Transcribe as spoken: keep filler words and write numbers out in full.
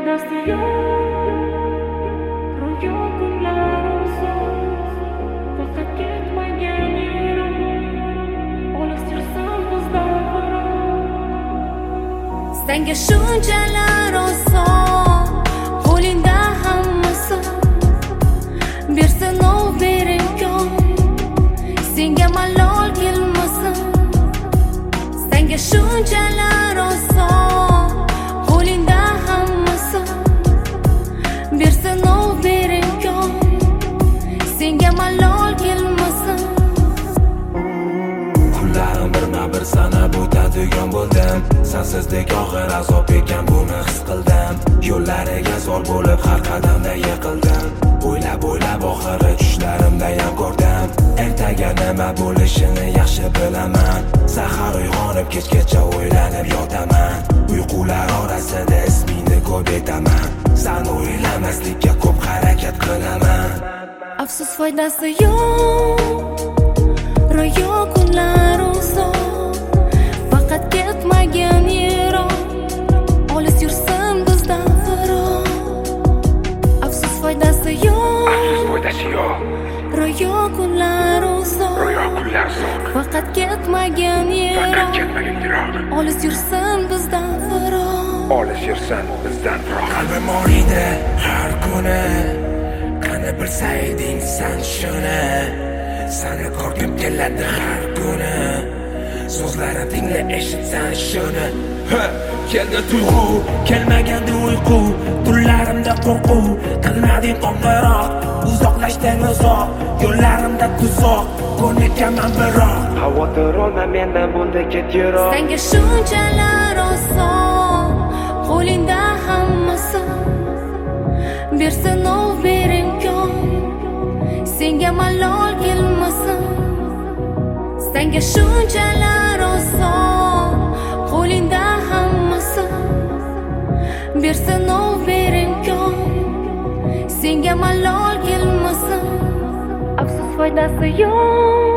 foydasi yo'q, ro'yo kunlar uzoq, faqat ketmagan yerim, olis yursan bizdan faroq. Senga shunchalar oson, qo'lingda hammasi, bir sinov ber imkon, senga malol kelmasin. Senga shunchalar oson, qo'lingda hammasi, bir sinov ber imkon, senga malol kelmasin. Kunlarim birma-bir sanab o'tadigan bo'ldim, sensizdek og'ir azob ekan buni his qildim. Yo'llariga zor bo'lib har qadamda yiqildim, o'ylab o'ylab oxiri tushlarimda ham ko'rdim. Ertaga nima bo'lishini yaxshi bilaman, sahar uyg'onib kechgacha o'ylanib yotaman. Uyqular orasida ismingni ko'p etaman, san o'ylamaslikka ko'p harakat qilaman. Afsus foydasi yo'q, ro'yo kunlar uzoq, faqat ketmagan yerim, olis yursin bizdan faroq. Afsus foydasi yo'q, Foydasi yo'q, ro'yo kunlar uzoq, ro'yo kunlar uzoq, faqat ketmagan faqat yerim, ketmagan yiroq, olis yursin bizdan faroq. olis yursan bizdan faroq. Qalbim oriydi har kuni, qani bilsayding sen shuni, seni ko'rgim keladi har kuni, so'zlarim tingla eshitsan shuni. Ha, keldi tuyg'u, kelmagandi uyqu, tunlarimda qo'rquv, qilmading qo'ng'iroq, uzoqlashding uzoq, yo'llarimda tuzoq, ko'nikaman biroq. Xavotir olma mendan bunda ket yiroq. Senga shunchalar oson, qo'lingda hammasi, bir sinov ber imkon, senga malol kelmasin. Senga shunchalar oson, qo'lingda hammasi, bir sinov ber imkon, senga malol kelmasin. Afsus foydasi yo'q,